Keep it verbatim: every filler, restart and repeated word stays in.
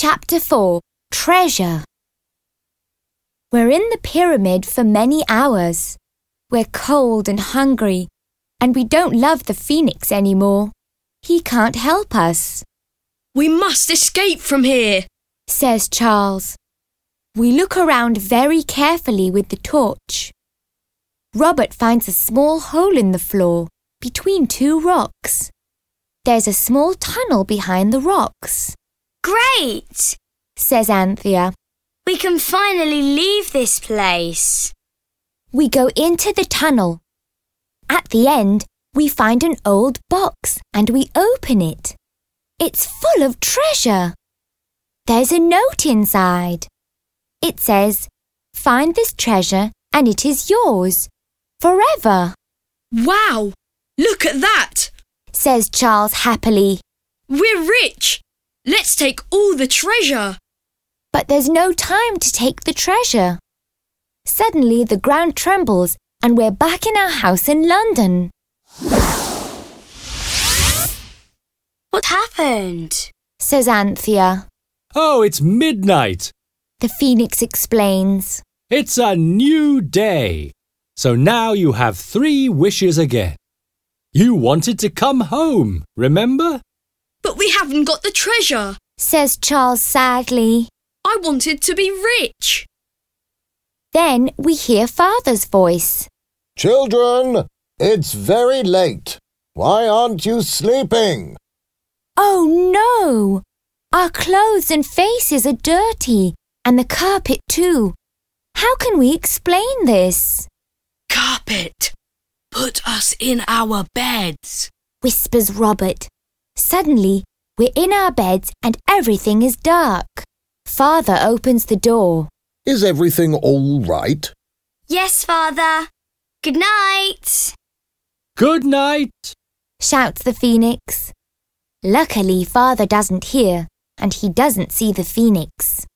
Chapter four. Treasure. We're in the pyramid for many hours. We're cold and hungry, and we don't love the phoenix anymore. He can't help us. We must escape from here, says Charles. We look around very carefully with the torch. Robert finds a small hole in the floor between two rocks. There's a small tunnel behind the rocks. Great, says Anthea. We can finally leave this place. We go into the tunnel. At the end, we find an old box and we open it. It's full of treasure. There's a note inside. It says, "Find this treasure and it is yours, forever." Wow! Look at that! says Charles happily. We're rich! Let's take all the treasure! But there's no time to take the treasure. Suddenly the ground trembles and we're back in our house in London. What happened? says Anthea. Oh, it's midnight. The phoenix explains. It's a new day. So now you have three wishes again. You wanted to come home, remember? But we haven't got the treasure, says Charles sadly. I wanted to be rich. Then we hear Father's voice. Children, it's very late. Why aren't you sleeping? Oh no! Our clothes and faces are dirty, and the carpet too. How can we explain this? Carpet! Put us in our beds, whispers Robert. Suddenly, we're in our beds and everything is dark. Father opens the door. Is everything all right? Yes, Father. Good night. Good night, shouts the phoenix. Luckily, Father doesn't hear and he doesn't see the phoenix.